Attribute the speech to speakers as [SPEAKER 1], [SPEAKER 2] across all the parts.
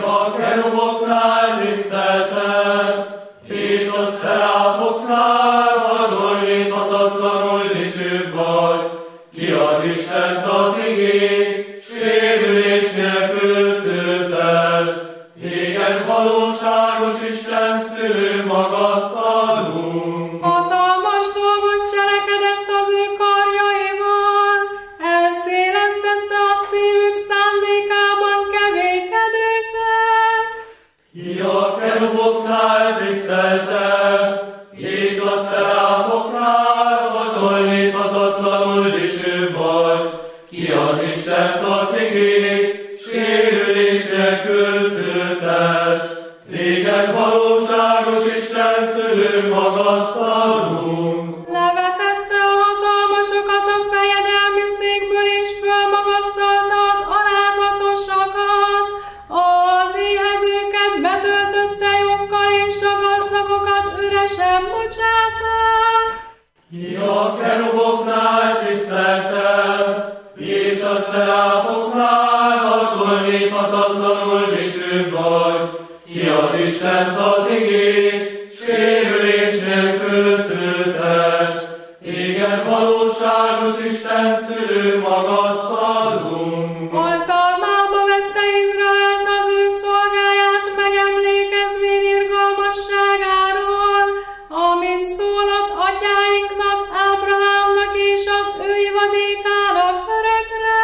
[SPEAKER 1] a keruboknál tiszteltebb, és a szeráfoknál hasonlíthatatlanul dicsőbb vagy. Ki az Istent az igény, sérülés nélkül szülted. Téged valóságos Isten szülő magasztalunk.
[SPEAKER 2] Hatalmas dolgot cselekedett az ő karjaival, elszélesztette a szívük szándékában keménykedőket.
[SPEAKER 1] Ki a keruboknál tiszteltebb, és a szeráfoknál hasonlíthatatlanul dicsőbb vagy. Ki az Istent az igény, sérülés nélkül szülted. Téged valóságos Isten szülő magasztalunk.
[SPEAKER 2] Levetette a hatalmasokat a fejedelmi székből, és fölmagasztalta az alázatosakat. Az éhezőket betöltötte joggal, és a gazdagokat üresen bocsátta.
[SPEAKER 1] Ki a keruboknál tiszteltebb, és a szeráfoknál hasonlíthatatlanul dicsőbb vagy. Ki az Istent az igény, sérülés nélkül szülted. Téged valóságos Isten szülő magasztalunk.
[SPEAKER 2] Oltalmába vette Izraelt az ő szolgáját, megemlékezvén irgalmasságáról, amit szólott atyáinknak, Ábrahámnak és az ő ivadékának örökre.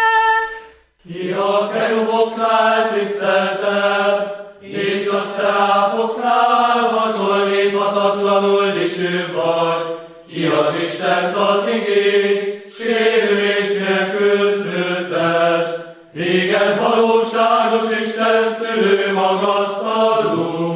[SPEAKER 1] Ki a keruboknál tiszteltebb, és a szeráfoknál hasonlíthatatlanul dicsőbb vagy. Ki az Istent az igény, sérülés nélkül szülted. Téged valóságos Isten szülő magasztalunk.